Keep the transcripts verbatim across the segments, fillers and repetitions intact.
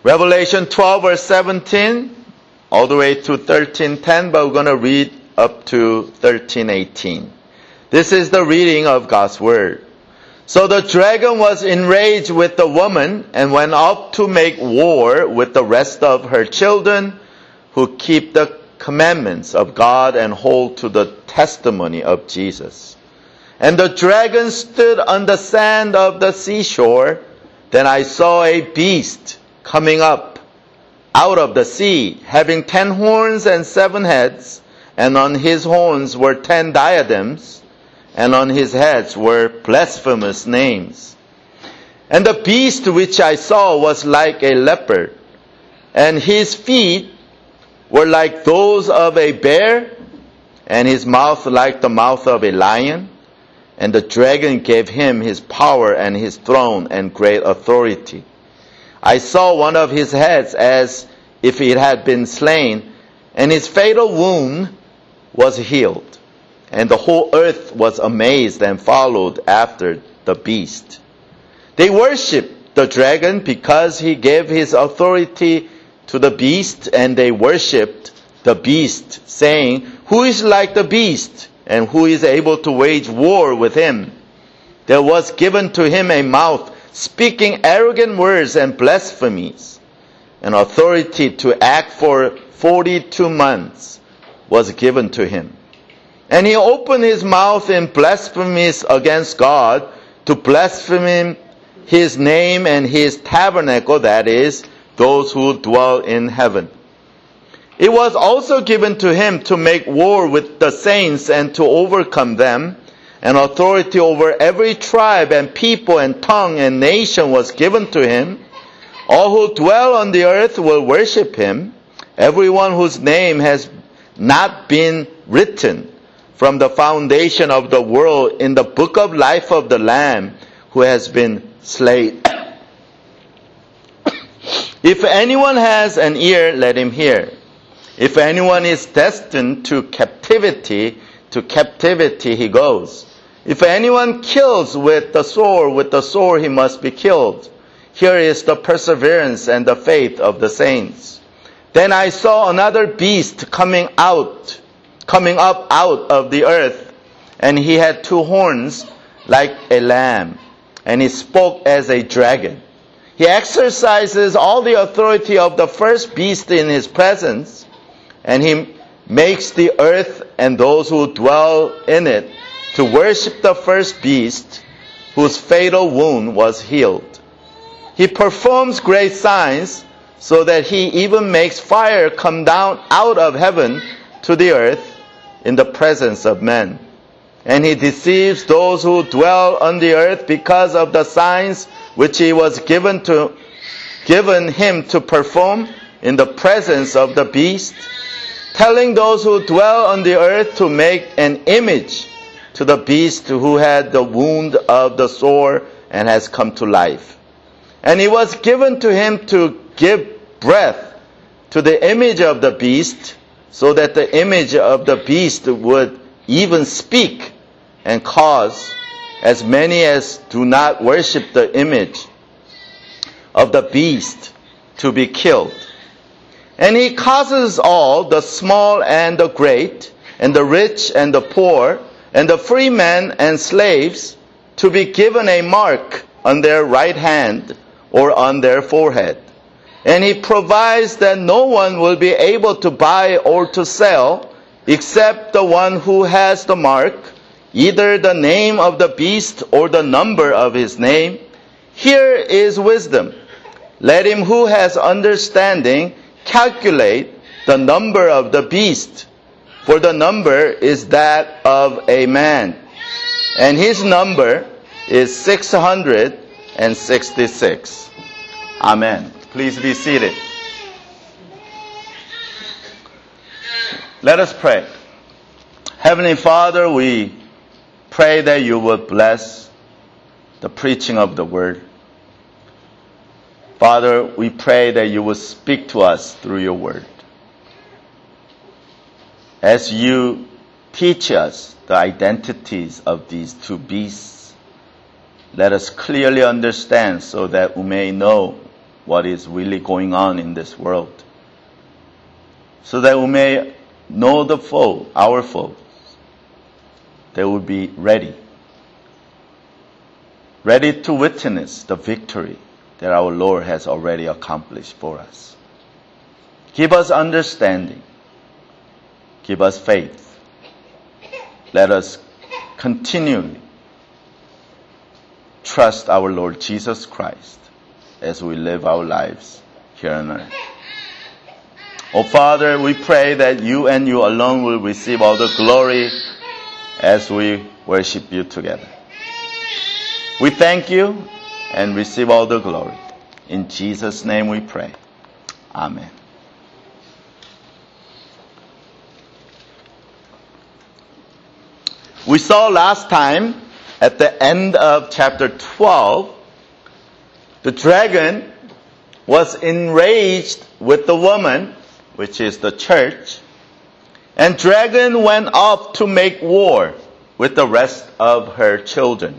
Revelation twelve, verse seventeen, all the way to thirteen ten, but we're going to read up to thirteen eighteen. This is the reading of God's Word. So the dragon was enraged with the woman and went up to make war with the rest of her children who keep the commandments of God and hold to the testimony of Jesus. And the dragon stood on the sand of the seashore. Then I saw a beast coming up out of the sea, having ten horns and seven heads, and on his horns were ten diadems, and on his heads were blasphemous names. And the beast which I saw was like a leopard, and his feet were like those of a bear, and his mouth like the mouth of a lion. And the dragon gave him his power and his throne and great authority. I saw one of his heads as if it had been slain, and his fatal wound was healed. And the whole earth was amazed and followed after the beast. They worshipped the dragon because he gave his authority to the beast, and they worshipped the beast, saying, "Who is like the beast, and who is able to wage war with him?" There was given to him a mouth speaking arrogant words and blasphemies, and authority to act for forty-two months was given to him. And he opened his mouth in blasphemies against God, to blaspheme his name and his tabernacle, that is, those who dwell in heaven. It was also given to him to make war with the saints and to overcome them, and authority over every tribe and people and tongue and nation was given to him. All who dwell on the earth will worship him, everyone whose name has not been written from the foundation of the world in the book of life of the Lamb who has been slain. If anyone has an ear, let him hear. If anyone is destined to captivity, to captivity he goes. If anyone kills with the sword, with the sword he must be killed. Here is the perseverance and the faith of the saints. Then I saw another beast coming out, coming up out of the earth, and he had two horns like a lamb, and he spoke as a dragon. He exercises all the authority of the first beast in his presence, and he makes the earth and those who dwell in it to worship the first beast, whose fatal wound was healed. He performs great signs, so that he even makes fire come down out of heaven to the earth in the presence of men. And he deceives those who dwell on the earth because of the signs which he was given to given him to perform in the presence of the beast, telling those who dwell on the earth to make an image to the beast who had the wound of the sword and has come to life. And it was given to him to give breath to the image of the beast, so that the image of the beast would even speak and cause as many as do not worship the image of the beast to be killed. And he causes all, the small and the great, and the rich and the poor, and the free men and slaves, to be given a mark on their right hand or on their forehead. And he provides that no one will be able to buy or to sell except the one who has the mark, either the name of the beast or the number of his name. Here is wisdom. Let him who has understanding calculate the number of the beast, for the number is that of a man, and his number is six hundred sixty-six. Amen. Please be seated. Let us pray. Heavenly Father, we pray that you would bless the preaching of the word. Father, we pray that you would speak to us through your word. As you teach us the identities of these two beasts, let us clearly understand so that we may know what is really going on in this world, so that we may know the foe, our foes, that we be ready, ready to witness the victory that our Lord has already accomplished for us. Give us understanding. Give us faith. Let us continually trust our Lord Jesus Christ as we live our lives here on earth. Oh Father, we pray that you and you alone will receive all the glory as we worship you together. We thank you and receive all the glory. In Jesus' name we pray. Amen. We saw last time at the end of chapter twelve, the dragon was enraged with the woman, which is the church, and dragon went off to make war with the rest of her children.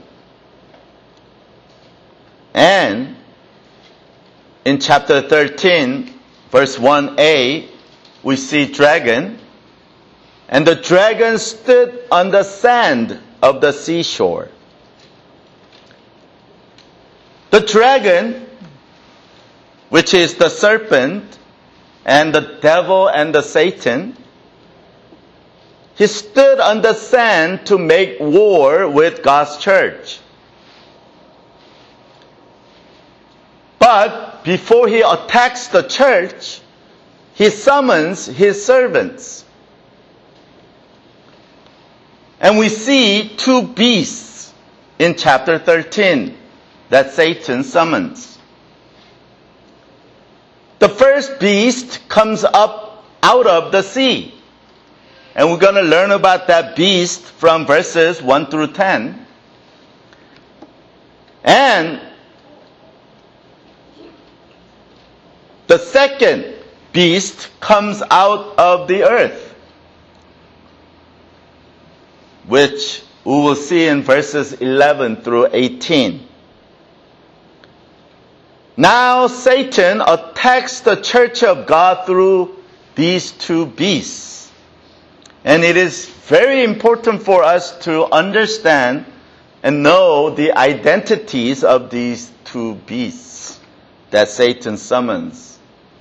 And in chapter thirteen, verse one a, we see dragon, and the dragon stood on the sand of the seashore. The dragon, which is the serpent and the devil and the Satan, he stood on the sand to make war with God's church. But before he attacks the church, he summons his servants. And we see two beasts in chapter thirteen that Satan summons. The first beast comes up out of the sea. And we're going to learn about that beast from verses one through ten. And the second beast comes out of the earth, which we will see in verses eleven through eighteen. Now Satan attacks the church of God through these two beasts. And it is very important for us to understand and know the identities of these two beasts that Satan summons,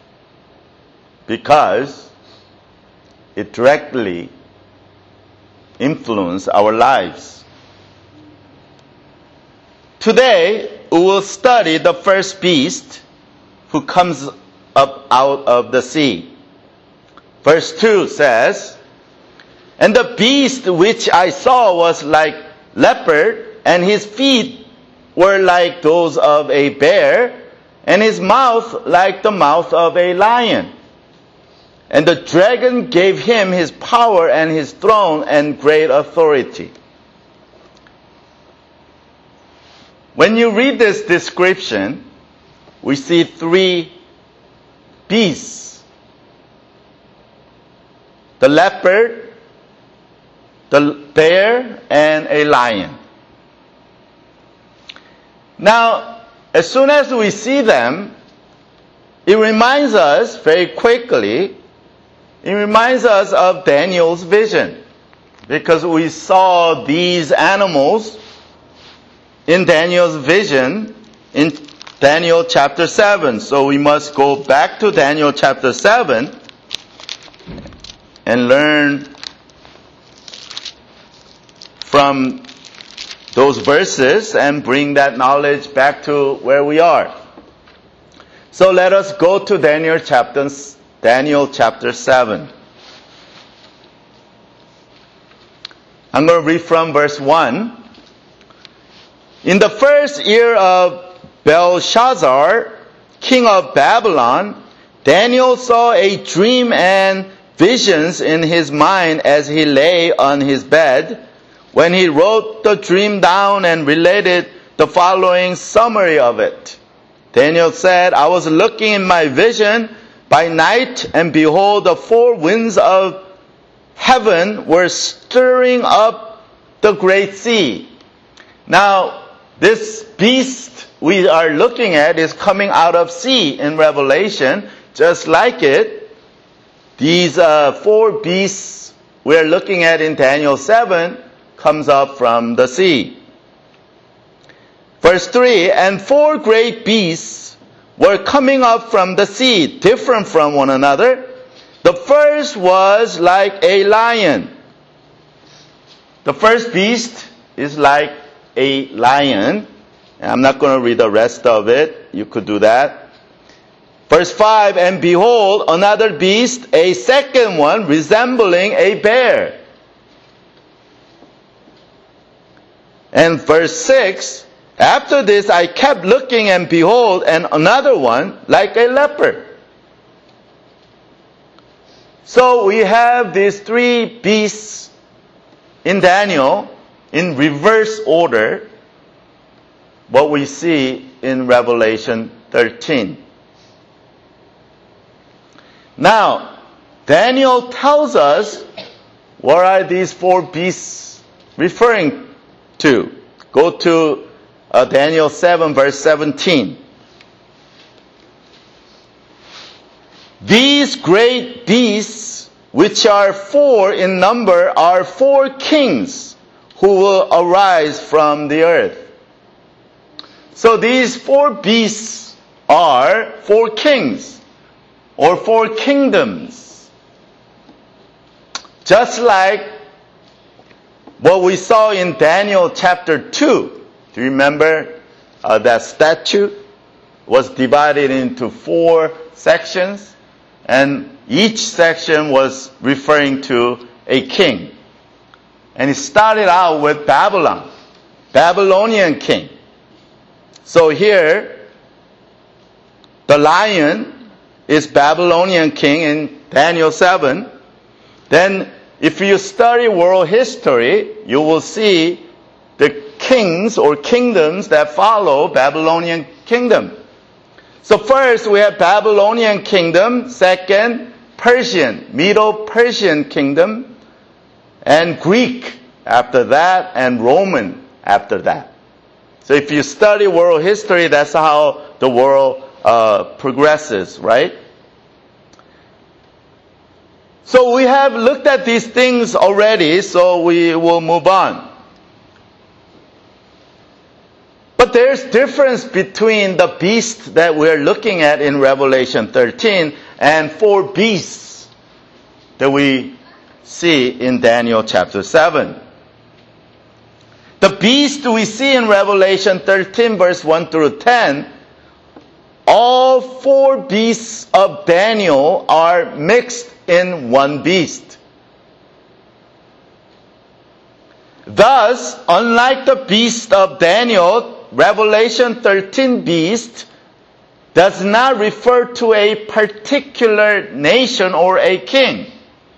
because it directly influences our lives. Today, we will study the first beast who comes up out of the sea. Verse two says, "And the beast which I saw was like leopard, and his feet were like those of a bear, and his mouth like the mouth of a lion. And the dragon gave him his power and his throne and great authority." When you read this description, we see three beasts: the leopard, the bear, and a lion. Now, as soon as we see them, it reminds us very quickly, it reminds us of Daniel's vision, because we saw these animals in Daniel's vision in Daniel chapter seven. So we must go back to Daniel chapter seven and learn from those verses and bring that knowledge back to where we are. So let us go to Daniel chapter, Daniel chapter seven. I'm going to read from verse one. "In the first year of Belshazzar, king of Babylon, Daniel saw a dream and visions in his mind as he lay on his bed, when he wrote the dream down and related the following summary of it. Daniel said, I was looking in my vision by night, and behold, the four winds of heaven were stirring up the great sea." Now, this beast we are looking at is coming out of sea in Revelation. Just like it, these uh, four beasts we're looking at in Daniel seven comes up from the sea. Verse three, and four great beasts were coming up from the sea, different from one another. The first was like a lion. The first beast is like a lion. I'm not going to read the rest of it. You could do that. Verse five, and behold, another beast, a second one, resembling a bear. And verse six, after this I kept looking, and behold, and another one, like a leopard. So we have these three beasts in Daniel in reverse order, what we see in Revelation thirteen. Now, Daniel tells us what are these four beasts referring to. Go to uh, Daniel seven, verse seventeen. These great beasts, which are four in number, are four kings who will arise from the earth. So these four beasts are four kings or four kingdoms. Just like what we saw in Daniel chapter two. Do you remember uh, that statue was divided into four sections? And each section was referring to a king. And it started out with Babylon, Babylonian king. So here, the lion is Babylonian king in Daniel seven. Then, if you study world history, you will see the kings or kingdoms that follow Babylonian kingdom. So first we have Babylonian kingdom, second Persian, Middle Persian kingdom, and Greek after that, and Roman after that. So if you study world history, that's how the world uh, progresses, right? So we have looked at these things already, so we will move on. But there's difference between the beast that we're looking at in Revelation thirteen and four beasts that we see in Daniel chapter seven. The beast we see in Revelation thirteen verse one through ten, all four beasts of Daniel are mixed in one beast. Thus, unlike the beast of Daniel, Revelation thirteen beast does not refer to a particular nation or a king.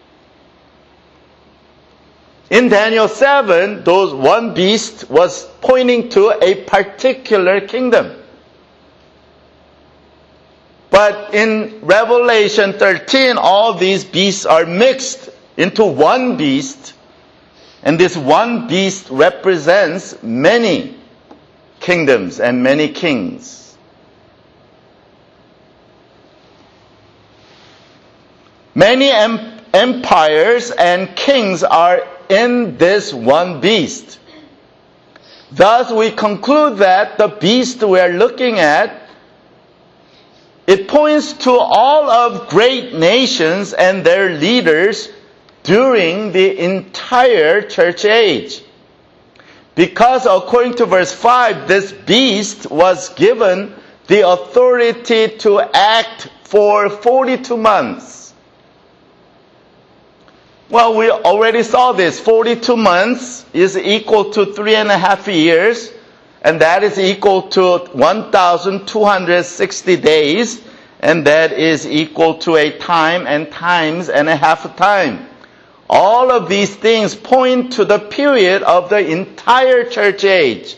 In Daniel seven, those one beast was pointing to a particular kingdom. But in Revelation thirteen, all these beasts are mixed into one beast, and this one beast represents many kingdoms and many kings. Many em- empires and kings are in this one beast. Thus we conclude that the beast we are looking at, it points to all of great nations and their leaders during the entire church age. Because according to verse five, this beast was given the authority to act for forty-two months. Well, we already saw this. forty-two months is equal to three and a half years, and that is equal to one thousand two hundred sixty days, and that is equal to a time and times and a half a time. All of these things point to the period of the entire church age.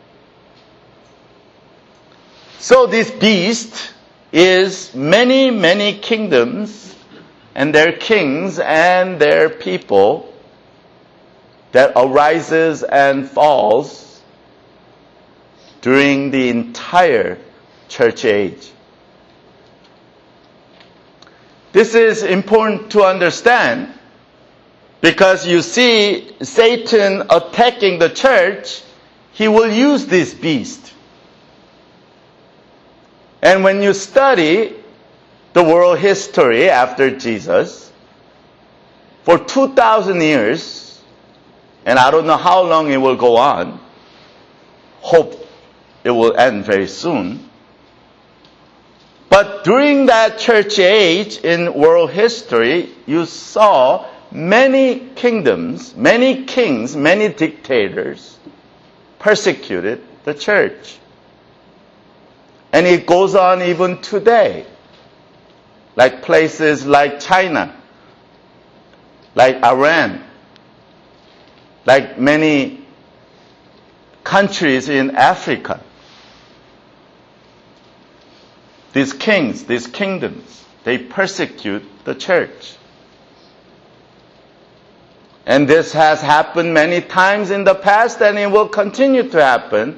So this beast is many, many kingdoms and their kings and their people that arises and falls during the entire church age. This is important to understand because you see Satan attacking the church, he will use this beast. And when you study the world history after Jesus, for two thousand years, and I don't know how long it will go on, hope it will end very soon. But during that church age in world history, you saw many kingdoms, many kings, many dictators persecuted the church. And it goes on even today. Like places like China, like Iran, like many countries in Africa. These kings, these kingdoms, they persecute the church. And this has happened many times in the past, and it will continue to happen.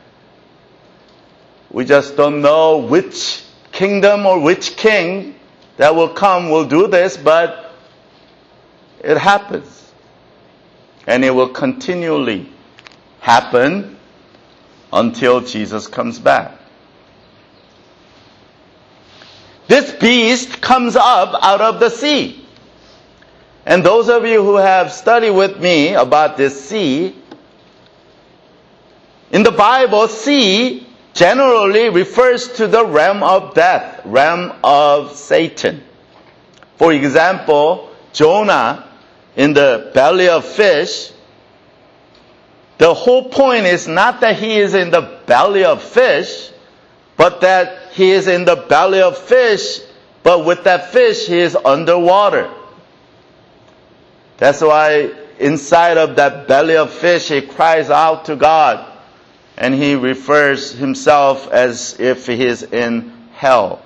We just don't know which kingdom or which king that will come will do this, but it happens. And it will continually happen until Jesus comes back. This beast comes up out of the sea. And those of you who have studied with me about this sea, in the Bible, sea generally refers to the realm of death, realm of Satan. For example, Jonah in the belly of fish, the whole point is not that he is in the belly of fish, but that he is in the belly of fish, but with that fish he is underwater. That's why inside of that belly of fish he cries out to God. And he refers himself as if he is in hell.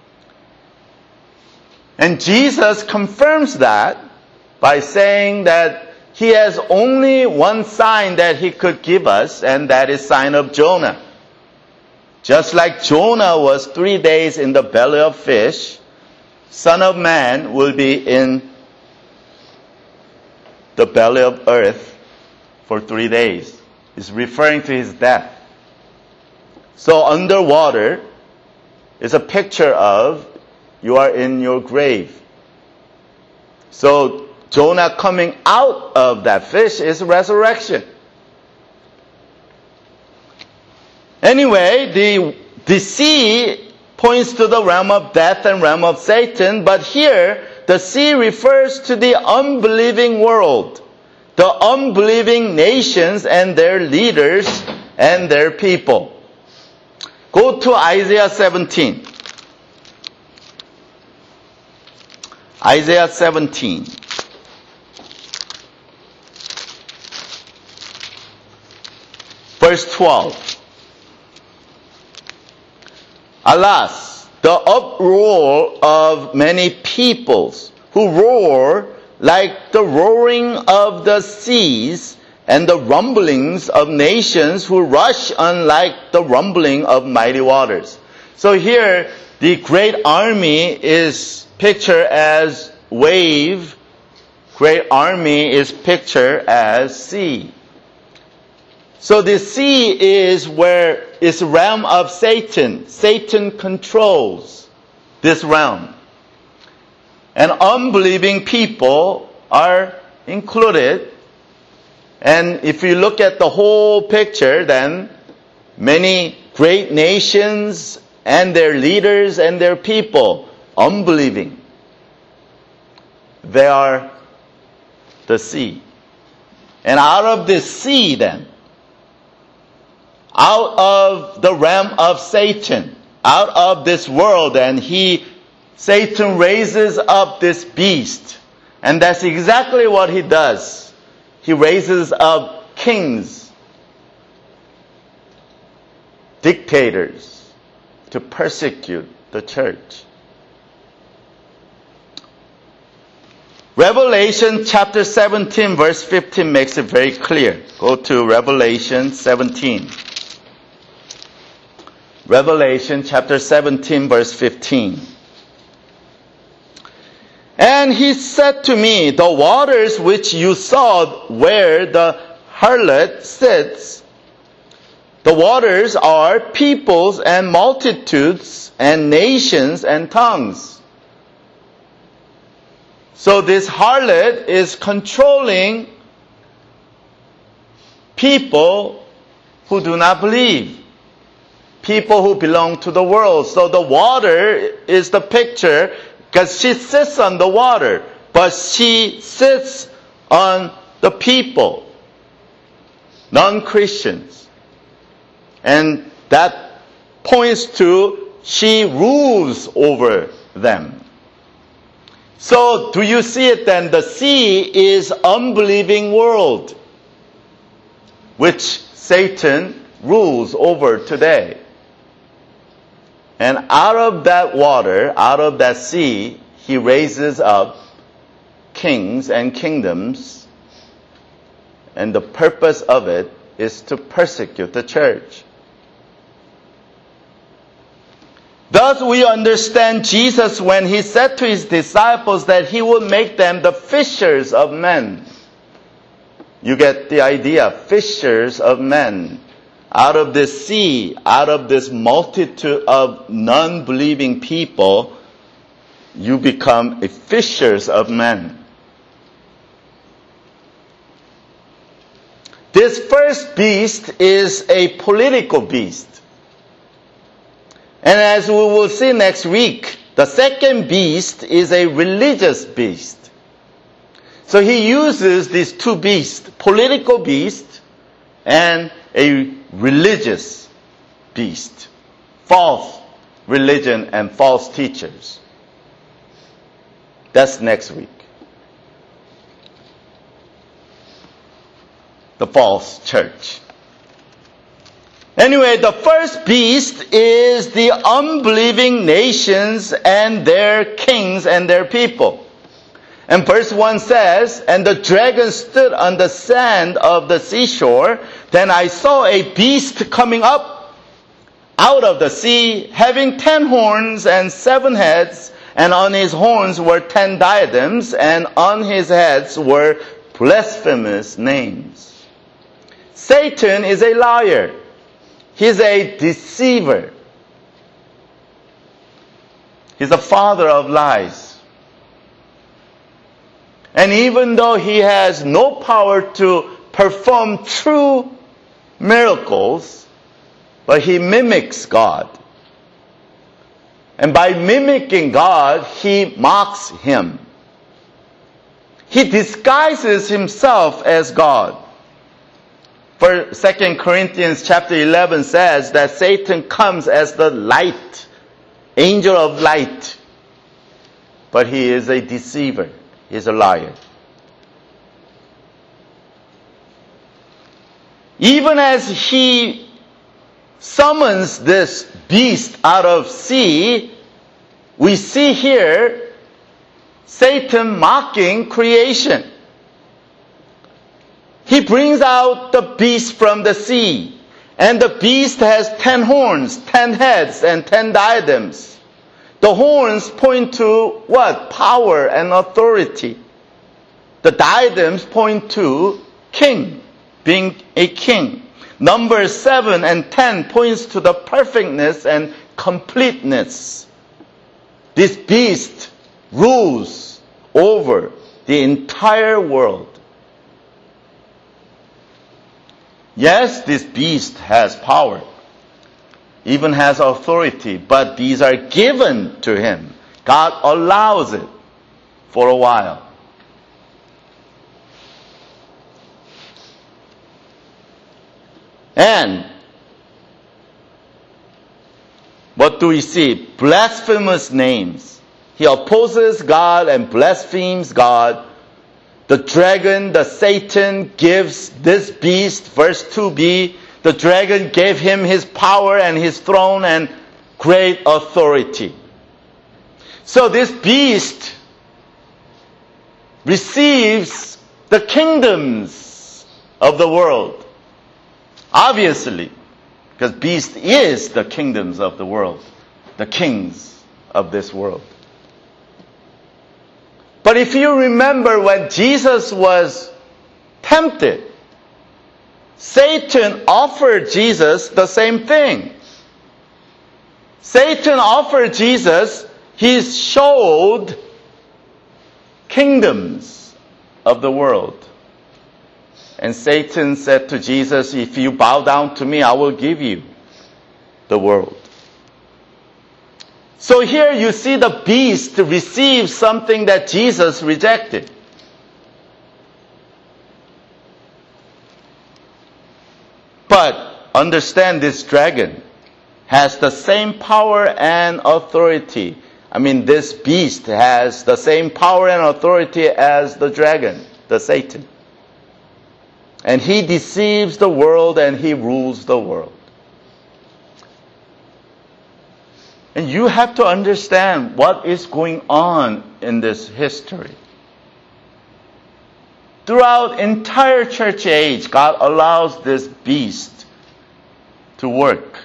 And Jesus confirms that by saying that he has only one sign that he could give us, and that is sign of Jonah. Just like Jonah was three days in the belly of fish, Son of Man will be in the belly of earth for three days. Is referring to his death. So underwater is a picture of you are in your grave. So Jonah coming out of that fish is resurrection. Anyway, the, the sea points to the realm of death and realm of Satan, but here the sea refers to the unbelieving world. The unbelieving nations and their leaders and their people. Go to Isaiah seventeen. Isaiah seventeen. Verse twelve. Alas, the uproar of many peoples who roar like the roaring of the seas and the rumblings of nations who rush on like the rumbling of mighty waters. So here, the great army is pictured as wave. Great army is pictured as sea. So the sea is where is realm of Satan. Satan controls this realm. And unbelieving people are included. And if you look at the whole picture, then many great nations and their leaders and their people, unbelieving, they are the sea. And out of this sea then, out of the realm of Satan, out of this world, and he Satan raises up this beast. And that's exactly what he does. He raises up kings, dictators, to persecute the church. Revelation chapter seventeen verse fifteen makes it very clear. Go to Revelation seventeen. Revelation chapter seventeen, verse fifteen. And he said to me, the waters which you saw where the harlot sits, the waters are peoples and multitudes and nations and tongues. So this harlot is controlling people who do not believe. People who belong to the world. So the water is the picture because she sits on the water, but she sits on the people, non-Christians. And that points to she rules over them. So do you see it then? The sea is unbelieving world, which Satan rules over today. And out of that water, out of that sea, he raises up kings and kingdoms. And the purpose of it is to persecute the church. Thus we understand Jesus when he said to his disciples that he would make them the fishers of men. You get the idea, fishers of men. Out of this sea, out of this multitude of non-believing people, you become a fishers of men. This first beast is a political beast. And as we will see next week, the second beast is a religious beast. So he uses these two beasts, political beast and a religious beast. False religion and false teachers. That's next week. The false church. Anyway, the first beast is the unbelieving nations and their kings and their people. And verse one says, and the dragon stood on the sand of the seashore. Then I saw a beast coming up out of the sea, having ten horns and seven heads, and on his horns were ten diadems, and on his heads were blasphemous names. Satan is a liar. He's a deceiver. He's the father of lies. And even though he has no power to perform true miracles, but he mimics God. And by mimicking God, he mocks him. He disguises himself as God. For Second Corinthians chapter eleven says that Satan comes as the light, angel of light. But he is a deceiver. He is a liar. Even as he summons this beast out of sea, we see here Satan mocking creation. He brings out the beast from the sea. And the beast has ten horns, ten heads, and ten diadems. The horns point to what? Power and authority. The diadems point to king, being a king. Numbers seven and ten points to the perfectness and completeness. This beast rules over the entire world. Yes, this beast has power, even has authority, but these are given to him. God allows it for a while. And what do we see? Blasphemous names. He opposes God and blasphemes God. The dragon, the Satan, gives this beast, verse two b, the dragon gave him his power and his throne and great authority. So this beast receives the kingdoms of the world. Obviously, Because beast is the kingdoms of the world, the kings of this world. But if you remember when Jesus was tempted, Satan offered Jesus the same thing. Satan offered Jesus, he showed kingdoms of the world. And Satan said to Jesus, if you bow down to me, I will give you the world. So here you see the beast receive something that Jesus rejected. But understand, this dragon has the same power and authority. I mean, this beast has the same power and authority as the dragon, the Satan. And he deceives the world and he rules the world. And you have to understand what is going on in this history. Throughout entire church age, God allows this beast to work.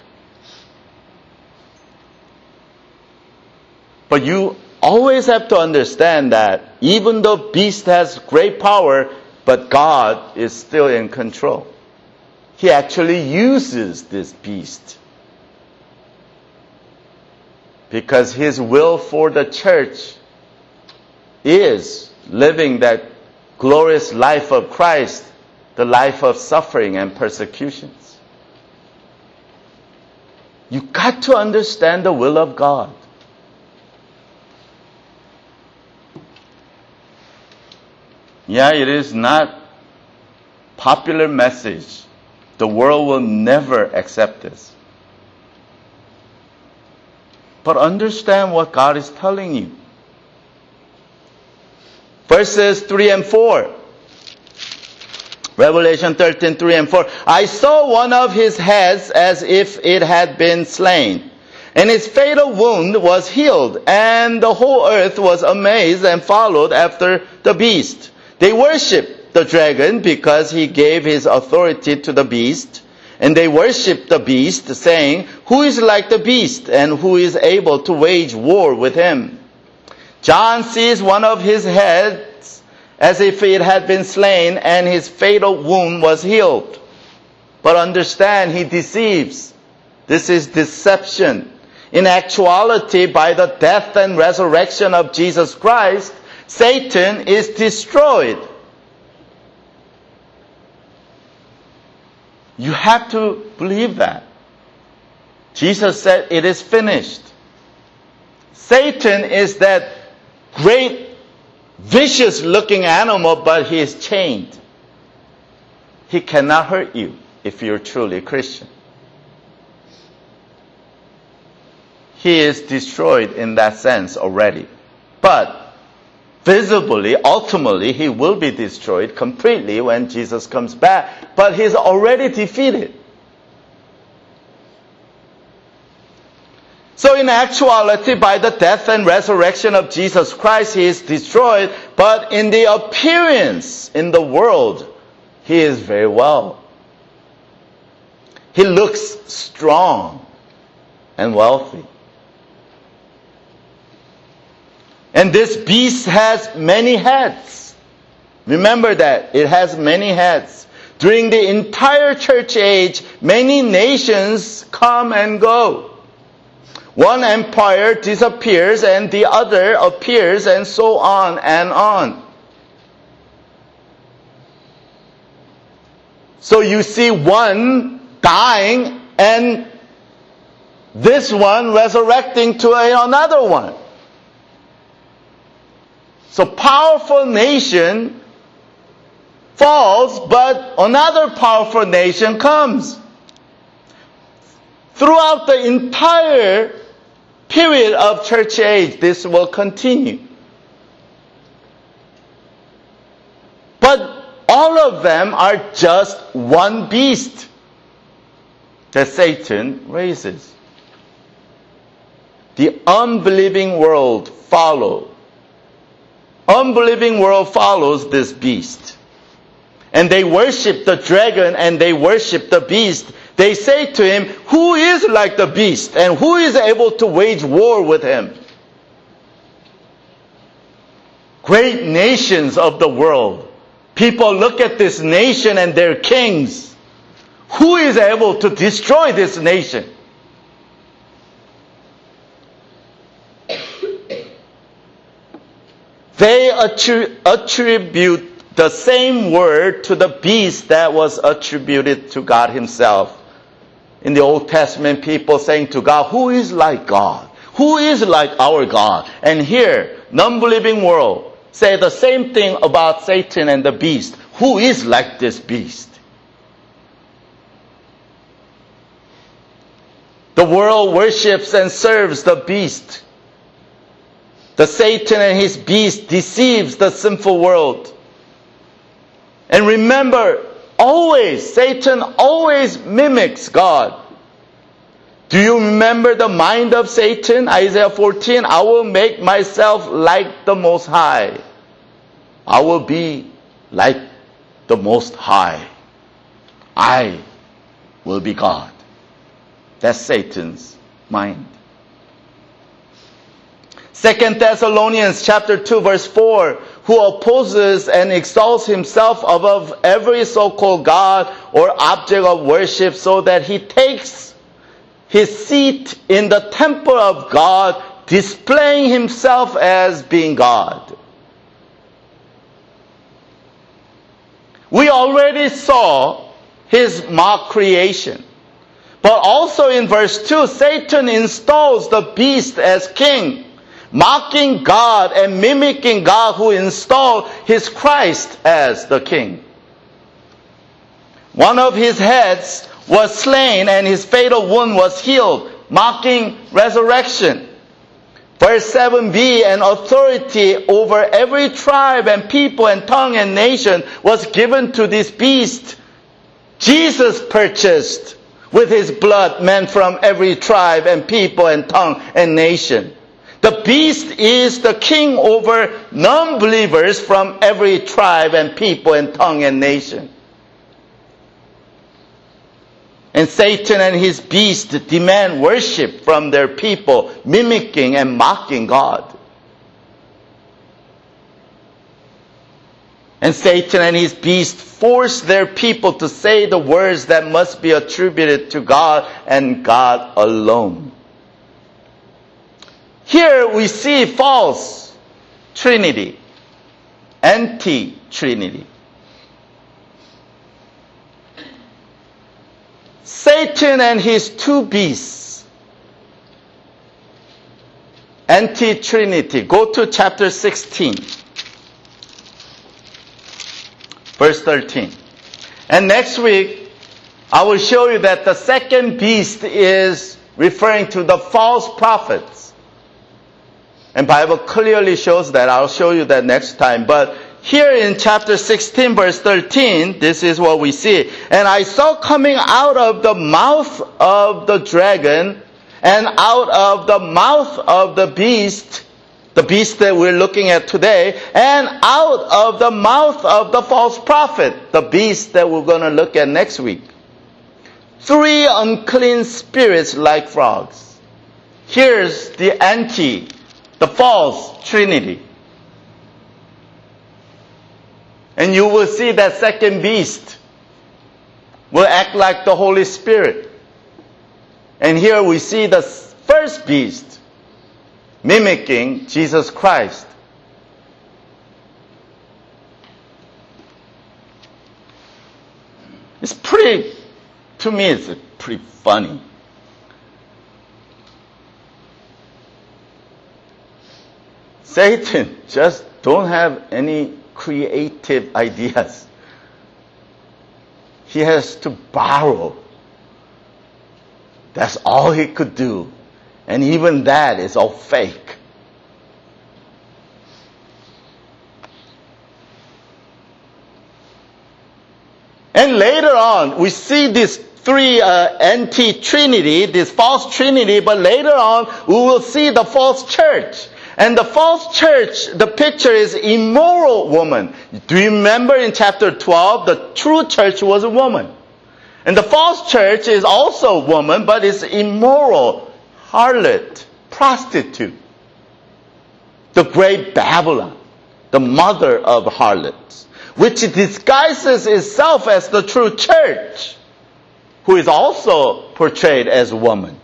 But you always have to understand that even though beast has great power, but God is still in control. He actually uses this beast. Because His will for the church is living that glorious life of Christ, the life of suffering and persecutions. You got to understand the will of God. Yeah, it is not popular message. The world will never accept this. But understand what God is telling you. Verses three and four. Revelation thirteen, three and four. I saw one of his heads as if it had been slain, and his fatal wound was healed, and the whole earth was amazed and followed after the beast. They worshipped the dragon because he gave his authority to the beast. And they worshipped the beast, saying, who is like the beast, and who is able to wage war with him? John sees one of his heads as if it had been slain, and his fatal wound was healed. But understand, he deceives. This is deception. In actuality, by the death and resurrection of Jesus Christ, Satan is destroyed. You have to believe that. Jesus said, it is finished. Satan is that great, vicious-looking animal, but he is chained. He cannot hurt you if you're truly a Christian. He is destroyed in that sense already. But visibly, ultimately, he will be destroyed completely when Jesus comes back. But he's already defeated. So in actuality, by the death and resurrection of Jesus Christ, he is destroyed. But in the appearance in the world, he is very well. He looks strong and wealthy. And this beast has many heads. Remember that. It has many heads. During the entire church age, many nations come and go. One empire disappears and the other appears, and so on and on. So you see one dying and this one resurrecting to another one. So powerful nation falls, but another powerful nation comes. Throughout the entire period of church age, this will continue. But all of them are just one beast that Satan raises. The unbelieving world follows. Unbelieving world follows this beast. And they worship the dragon and they worship the beast They say to him, who is like the beast, and who is able to wage war with him? Great nations of the world. People look at this nation and their kings. Who is able to destroy this nation? They attribute the same word to the beast that was attributed to God himself. In the Old Testament, people saying to God, who is like God? Who is like our God? And here, non-believing world say the same thing about Satan and the beast. Who is like this beast? The world worships and serves the beast. The Satan and his beast deceives the sinful world. And remember, always, Satan always mimics God. Do you remember the mind of Satan? Isaiah fourteen, I will make myself like the Most High. I will be like the Most High. I will be God. That's Satan's mind. Second Thessalonians chapter two verse four, who opposes and exalts himself above every so-called God or object of worship, so that he takes his seat in the temple of God, displaying himself as being God. We already saw his mock creation. But also in verse two, Satan installs the beast as king, mocking God and mimicking God who installed his Christ as the king. One of his heads was slain and his fatal wound was healed, mocking resurrection. Verse seven b, and authority over every tribe and people and tongue and nation was given to this beast. Jesus purchased with his blood men from every tribe and people and tongue and nation. The beast is the king over non-believers from every tribe and people and tongue and nation. And Satan and his beast demand worship from their people, mimicking and mocking God. And Satan and his beast force their people to say the words that must be attributed to God and God alone. Here we see false Trinity, anti-Trinity. Satan and his two beasts, anti-Trinity. Go to chapter sixteen, verse thirteen. And next week, I will show you that the second beast is referring to the false prophets. And Bible clearly shows that. I'll show you that next time. But here in chapter sixteen, verse thirteen, this is what we see. And I saw coming out of the mouth of the dragon and out of the mouth of the beast, the beast that we're looking at today, and out of the mouth of the false prophet, the beast that we're going to look at next week, three unclean spirits like frogs. Here's the anti, the false Trinity. And you will see that second beast will act like the Holy Spirit. And here we see the first beast mimicking Jesus Christ. It's pretty, to me it's pretty funny. Satan just don't have any creative ideas. He has to borrow. That's all he could do. And even that is all fake. And later on, we see these three uh, anti-Trinity, this false Trinity, but later on, we will see the false church. And the false church, the picture is immoral woman. Do you remember in chapter twelve, the true church was a woman. And the false church is also a woman, but it's immoral, harlot, prostitute. The great Babylon, the mother of harlots, which disguises itself as the true church, who is also portrayed as a woman.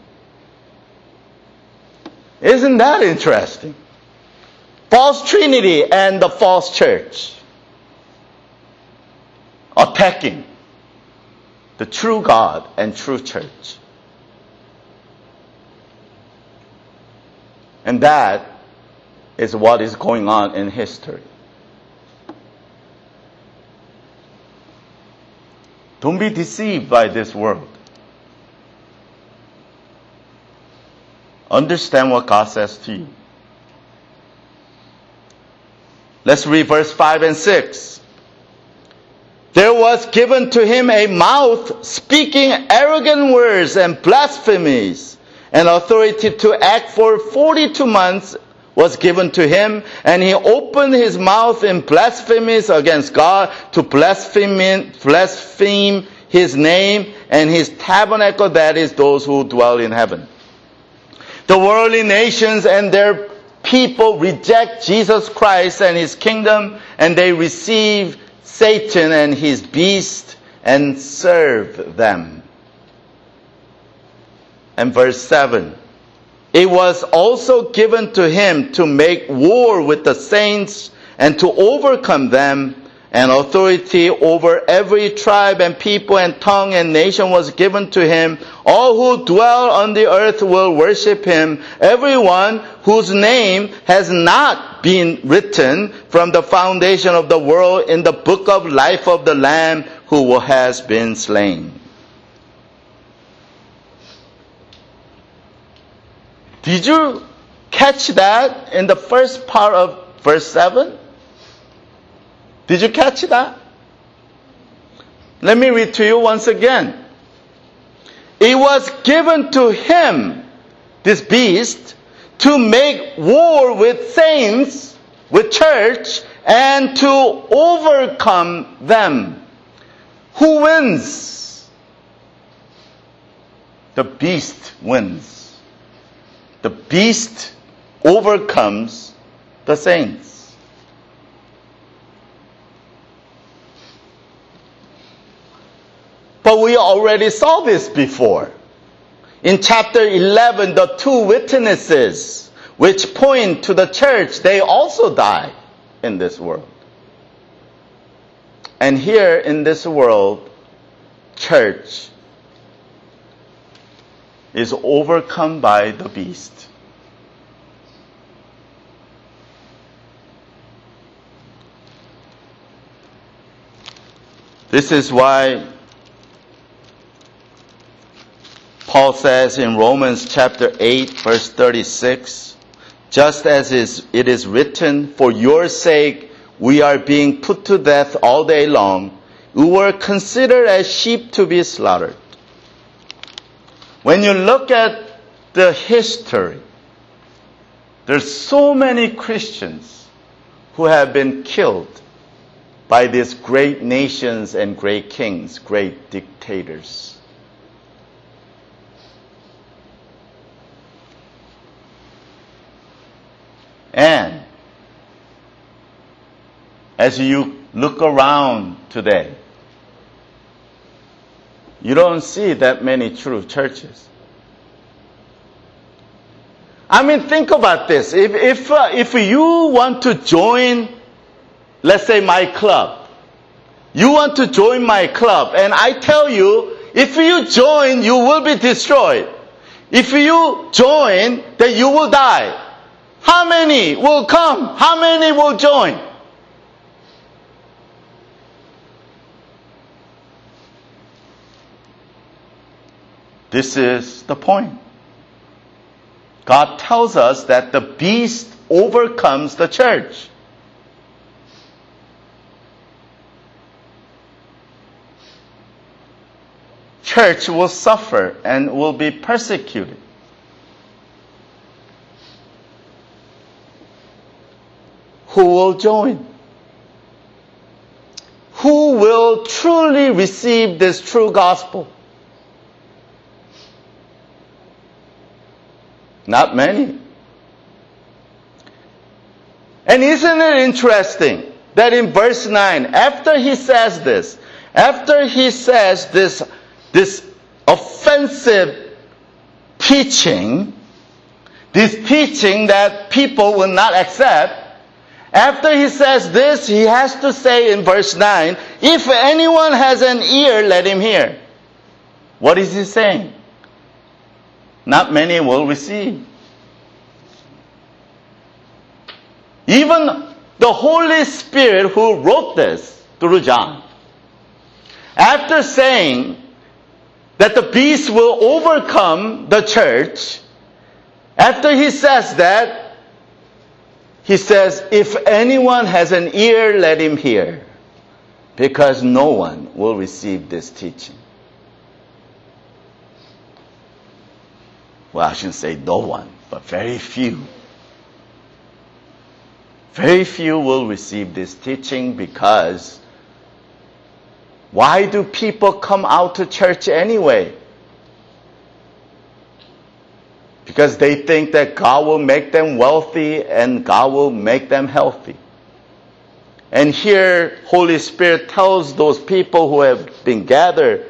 Isn't that interesting? False Trinity and the false church attacking the true God and true church. And that is what is going on in history. Don't be deceived by this world. Understand what God says to you. Let's read verse five and six. There was given to him a mouth speaking arrogant words and blasphemies, and authority to act for forty-two months was given to him, and he opened his mouth in blasphemies against God, to blaspheme, blaspheme his name and his tabernacle, that is, those who dwell in heaven. The worldly nations and their people reject Jesus Christ and his kingdom, and they receive Satan and his beast and serve them. And verse seven. It was also given to him to make war with the saints and to overcome them, and authority over every tribe and people and tongue and nation was given to him. All who dwell on the earth will worship him, everyone whose name has not been written from the foundation of the world in the book of life of the Lamb who has been slain. Did you catch that in the first part of verse seven? Did you catch that? Let me read to you once again. It was given to him, this beast, to make war with saints, with church, and to overcome them. Who wins? The beast wins. The beast overcomes the saints. But we already saw this before. In chapter eleven, the two witnesses which point to the church, they also die in this world. And here in this world, church is overcome by the beast. This is why Paul says in Romans chapter eight, verse thirty-six, just as it is written, for your sake we are being put to death all day long. We were considered as sheep to be slaughtered. When you look at the history, there's so many Christians who have been killed by these great nations and great kings, great dictators. And as you look around today, you don't see that many true churches. I mean, think about this. If if uh, if you want to join, let's say my club, you want to join my club, and I tell you, if you join, you will be destroyed. If you join, then you will die. How many will come? How many will join? This is the point. God tells us that the beast overcomes the church. Church will suffer and will be persecuted. Who will join? Who will will truly receive this true gospel? Not many. And isn't it interesting that in verse nine, after he says this, after he says this, this offensive teaching, this teaching that people will not accept, after he says this, he has to say in verse nine, if anyone has an ear, let him hear. What is he saying? Not many will receive. Even the Holy Spirit who wrote this through John, after saying that the beast will overcome the church, after he says that, he says, if anyone has an ear, let him hear, because no one will receive this teaching. Well, I shouldn't say no one, but very few. Very few will receive this teaching because why do people come out to church anyway? Because they think that God will make them wealthy and God will make them healthy. And here, Holy Spirit tells those people who have been gathered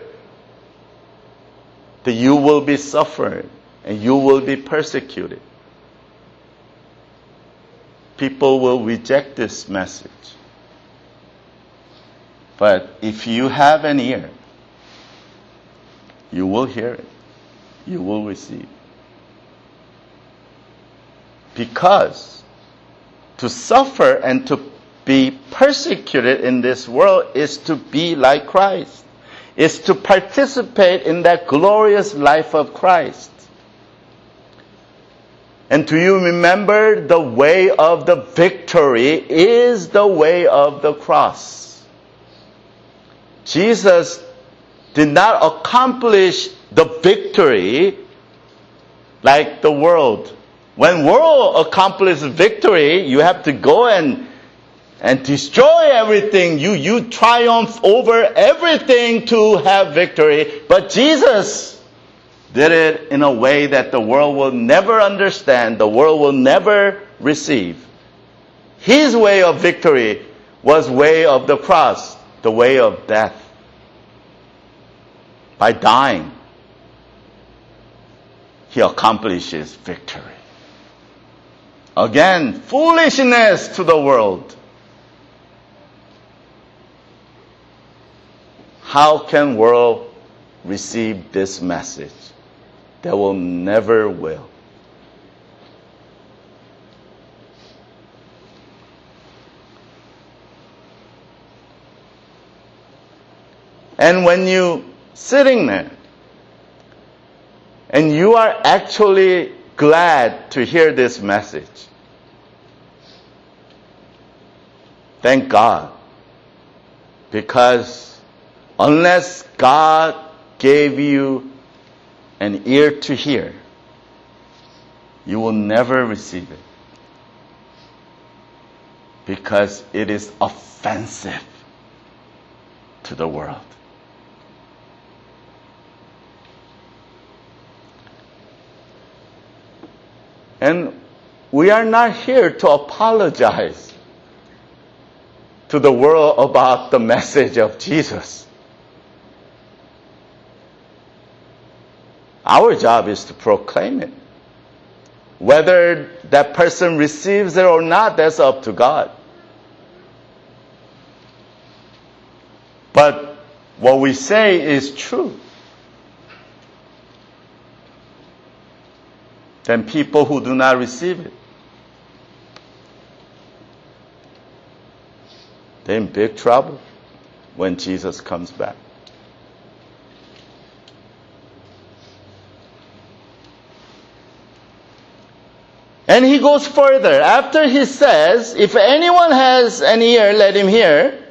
that you will be suffering and you will be persecuted. People will reject this message. But if you have an ear, you will hear it. You will receive. Because to suffer and to be persecuted in this world is to be like Christ. Is to participate in that glorious life of Christ. And do you remember the way of the victory is the way of the cross? Jesus did not accomplish the victory like the world. When world accomplishes victory, you have to go and and destroy everything. You you triumph over everything to have victory. But Jesus did it in a way that the world will never understand, the world will never receive. His way of victory was way of the cross, the way of death. By dying, he accomplishes victory. Again, foolishness to the world. How can world receive this message? They will never will. And when you sitting there and you are actually glad to hear this message, thank God. Because unless God gave you an ear to hear, you will never receive it. Because it is offensive to the world. And we are not here to apologize to the world about the message of Jesus. Our job is to proclaim it. Whether that person receives it or not, that's up to God. But what we say is true. Then people who do not receive it, they're in big trouble when Jesus comes back. And he goes further. After he says, if anyone has an ear, let him hear.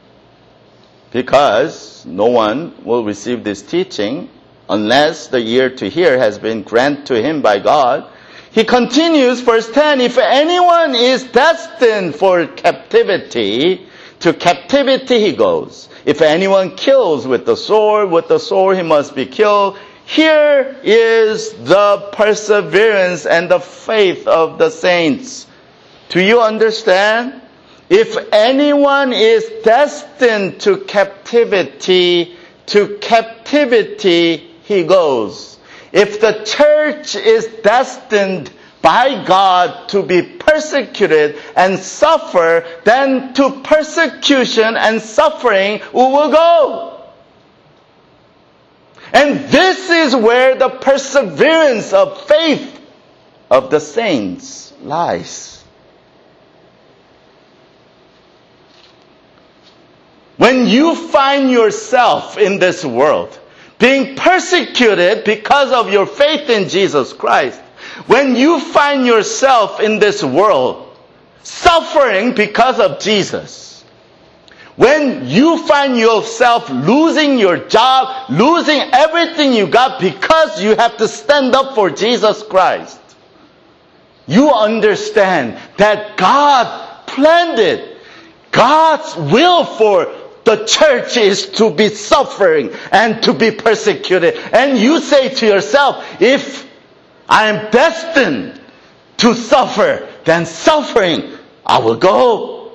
Because no one will receive this teaching unless the ear to hear has been granted to him by God. He continues, verse ten, if anyone is destined for captivity, to captivity he goes. If anyone kills with the sword, with the sword he must be killed. Here is the perseverance and the faith of the saints. Do you understand? If anyone is destined to captivity, to captivity he goes. If the church is destined by God to be persecuted and suffer, then to persecution and suffering we will go. And this is where the perseverance of faith of the saints lies. When you find yourself in this world being persecuted because of your faith in Jesus Christ, when you find yourself in this world suffering because of Jesus, when you find yourself losing your job, losing everything you got because you have to stand up for Jesus Christ, you understand that God planned it. God's will for the church is to be suffering and to be persecuted. And you say to yourself, if I am destined to suffer, then suffering, I will go.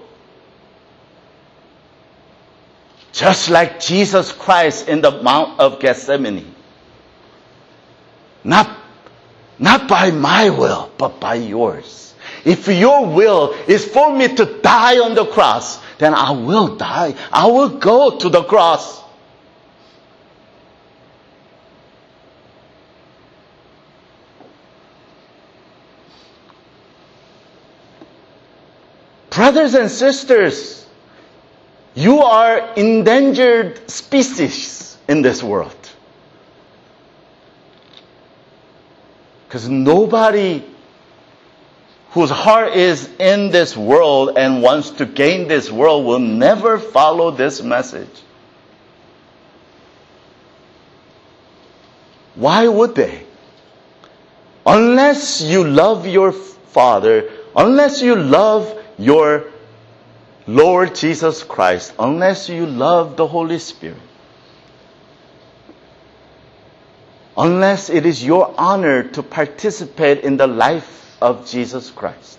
Just like Jesus Christ in the Mount of Gethsemane. Not, not by my will, but by yours. If your will is for me to die on the cross, then I will die. I will go to the cross. Brothers and sisters, you are endangered species in this world. Because nobody whose heart is in this world and wants to gain this world will never follow this message. Why would they? Unless you love your Father, unless you love your Lord Jesus Christ, unless you love the Holy Spirit, unless it is your honor to participate in the life of Jesus Christ.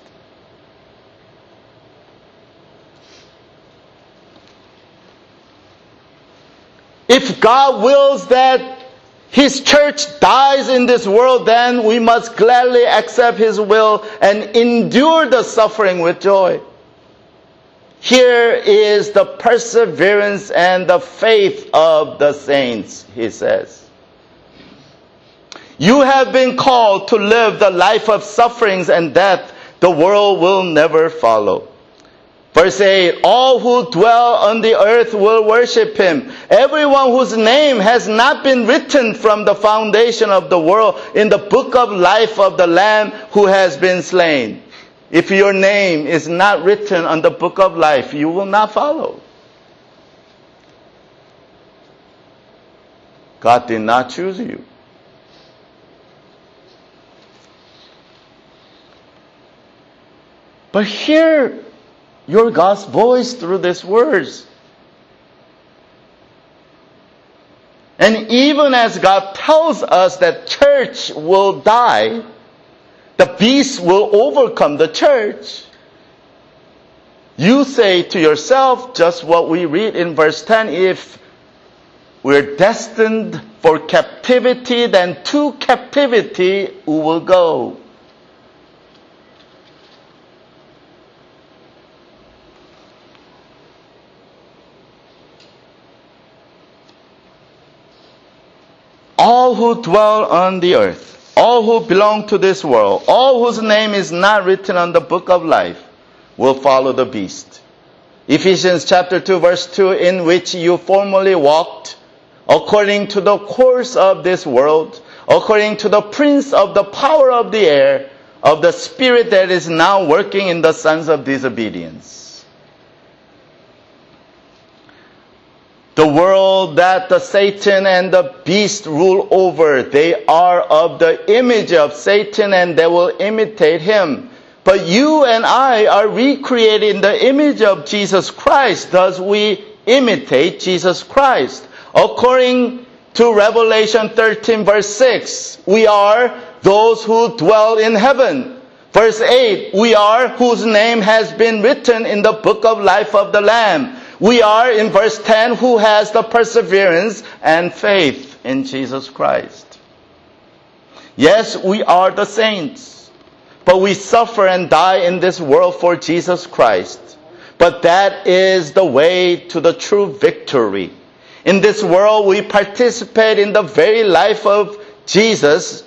If God wills that His church dies in this world, then we must gladly accept His will and endure the suffering with joy. Here is the perseverance and the faith of the saints, he says. You have been called to live the life of sufferings and death the world will never follow. Verse eight, all who dwell on the earth will worship Him. Everyone whose name has not been written from the foundation of the world in the book of life of the Lamb who has been slain. If your name is not written on the book of life, you will not follow. God did not choose you. But hear your God's voice through these words. And even as God tells us that church will die, the beast will overcome the church, you say to yourself just what we read in verse ten, if we're destined for captivity, then to captivity we will go. All who dwell on the earth, all who belong to this world, all whose name is not written on the book of life, will follow the beast. Ephesians chapter two verse two, in which you formerly walked, according to the course of this world, according to the prince of the power of the air, of the spirit that is now working in the sons of disobedience. The world that the Satan and the beast rule over, they are of the image of Satan and they will imitate him. But you and I are recreated in the image of Jesus Christ. Thus we imitate Jesus Christ. According to Revelation thirteen verse six, we are those who dwell in heaven. Verse eight, we are whose name has been written in the book of life of the Lamb. We are, in verse ten, who has the perseverance and faith in Jesus Christ. Yes, we are the saints, but we suffer and die in this world for Jesus Christ. But that is the way to the true victory. In this world, we participate in the very life of Jesus.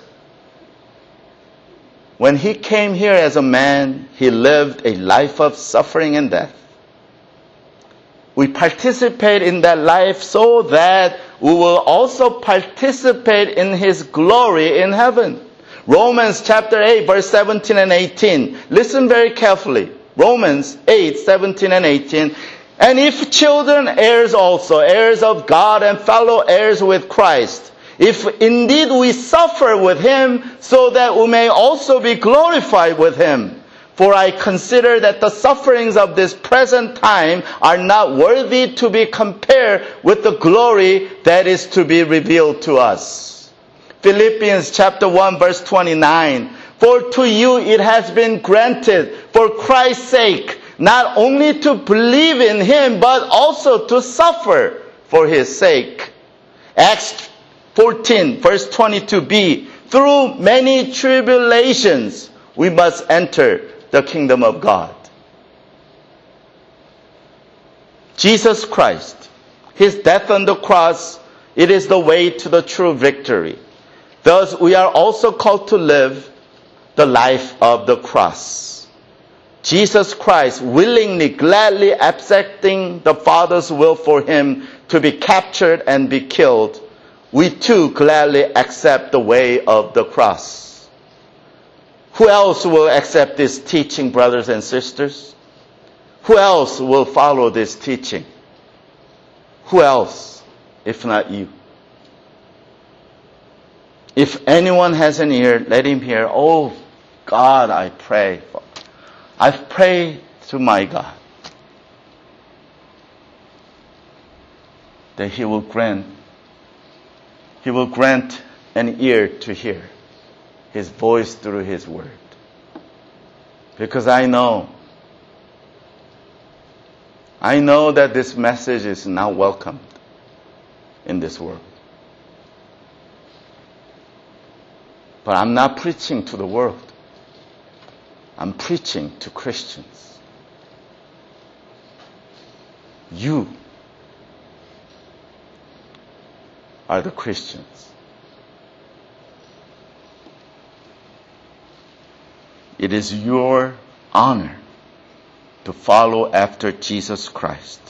When He came here as a man, He lived a life of suffering and death. We participate in that life so that we will also participate in His glory in heaven. Romans chapter eight, verse seventeen and eighteen. Listen very carefully. Romans eight, seventeen and eighteen. And if children, heirs also, heirs of God and fellow heirs with Christ, if indeed we suffer with Him, so that we may also be glorified with Him. For I consider that the sufferings of this present time are not worthy to be compared with the glory that is to be revealed to us. Philippians chapter one, verse twenty-nine. For to you it has been granted for Christ's sake, not only to believe in Him, but also to suffer for His sake. Acts fourteen, verse twenty-two b. Through many tribulations, we must enter the kingdom of God. Jesus Christ, His death on the cross, it is the way to the true victory. Thus, we are also called to live the life of the cross. Jesus Christ willingly, gladly accepting the Father's will for Him to be captured and be killed, we too gladly accept the way of the cross. Who else will accept this teaching, brothers and sisters? Who else will follow this teaching? Who else, if not you? If anyone has an ear, let him hear. Oh, God, I pray. I've prayed to my God that He will grant, He will grant an ear to hear His voice through His word. Because I know, I know that this message is not welcomed in this world. But I'm not preaching to the world. I'm preaching to Christians. You are the Christians. It is your honor to follow after Jesus Christ.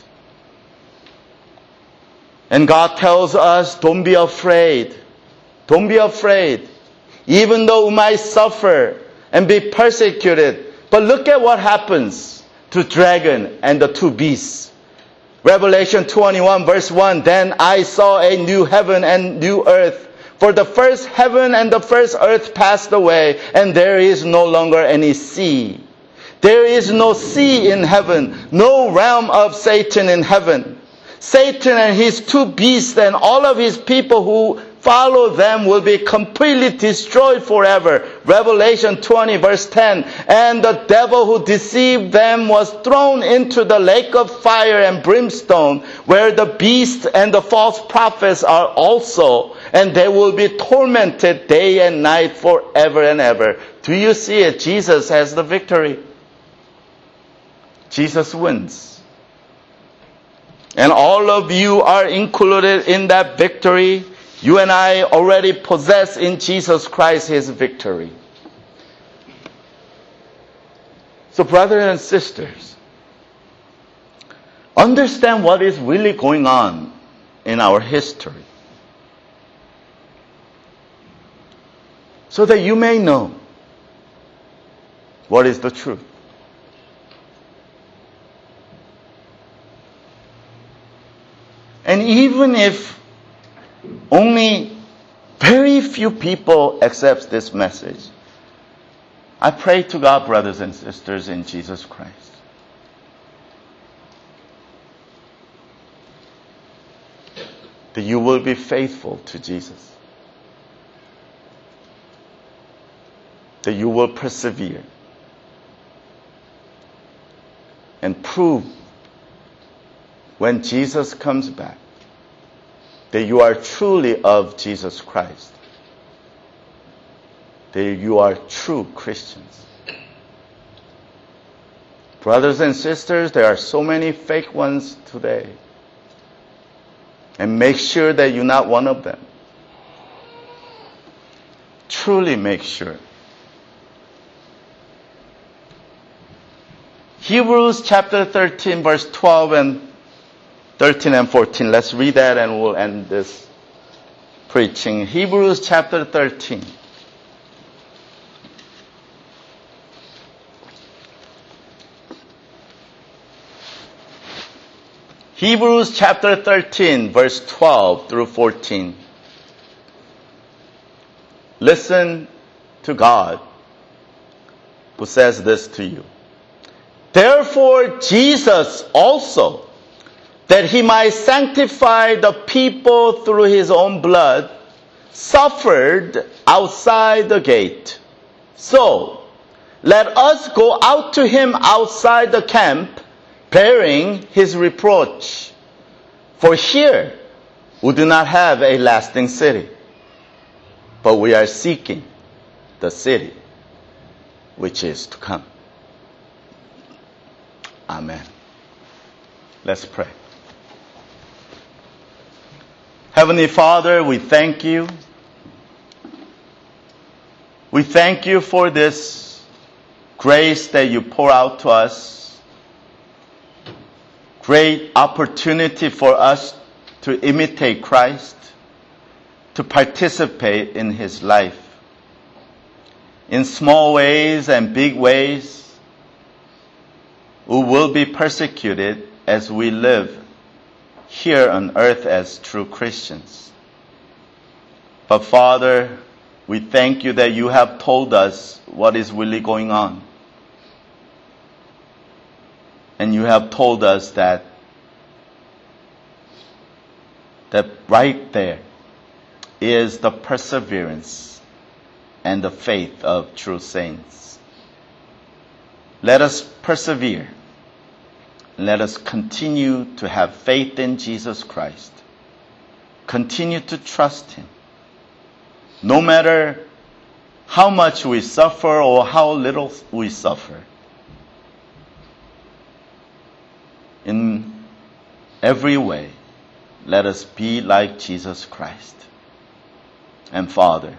And God tells us, don't be afraid. Don't be afraid. Even though we might suffer and be persecuted. But look at what happens to dragon and the two beasts. Revelation twenty-one verse one, Then I saw a new heaven and new earth. For the first heaven and the first earth passed away, and there is no longer any sea. There is no sea in heaven, no realm of Satan in heaven. Satan and his two beasts and all of his people who follow them will be completely destroyed forever. Revelation twenty verse ten. And the devil who deceived them was thrown into the lake of fire and brimstone, where the beast and the false prophets are also. And they will be tormented day and night forever and ever. Do you see it? Jesus has the victory. Jesus wins. And all of you are included in that victory. You and I already possess in Jesus Christ His victory. So brothers and sisters, understand what is really going on in our history, so that you may know what is the truth. And even if only very few people accept this message, I pray to God, brothers and sisters in Jesus Christ, that you will be faithful to Jesus, that you will persevere and prove when Jesus comes back that you are truly of Jesus Christ, that you are true Christians. Brothers and sisters, there are so many fake ones today. And make sure that you're not one of them. Truly make sure. Hebrews chapter thirteen, verse twelve and thirteen and fourteen. Let's read that and we'll end this preaching. Hebrews chapter thirteen. Hebrews chapter thirteen, verse twelve through fourteen. Listen to God who says this to you. Therefore Jesus also, that he might sanctify the people through his own blood, suffered outside the gate. So, let us go out to him outside the camp, bearing his reproach. For here we do not have a lasting city, but we are seeking the city which is to come. Amen. Let's pray. Heavenly Father, we thank you. We thank you for this grace that you pour out to us. Great opportunity for us to imitate Christ, to participate in his life. In small ways and big ways, we will be persecuted as we live here on earth as true Christians. But Father, we thank you that you have told us what is really going on. And you have told us that, that right there is the perseverance and the faith of true saints. Let us persevere. Let us continue to have faith in Jesus Christ. Continue to trust him. No matter how much we suffer or how little we suffer. In every way, let us be like Jesus Christ. And Father,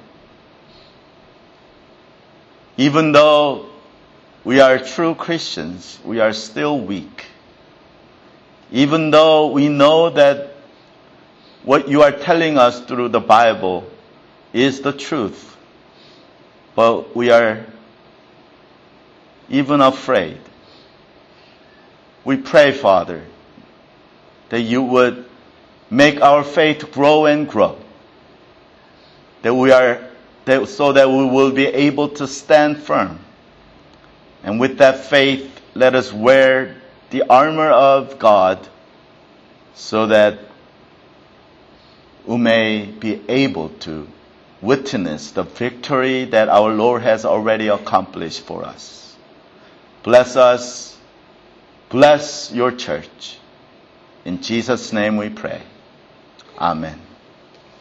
even though we are true Christians, we are still weak. Even though we know that what you are telling us through the Bible is the truth, but we are even afraid. We pray, Father, that you would make our faith grow and grow. That we are, that, so that we will be able to stand firm. And with that faith, let us wear the armor of God so that we may be able to witness the victory that our Lord has already accomplished for us. Bless us. Bless your church. In Jesus' name we pray. Amen.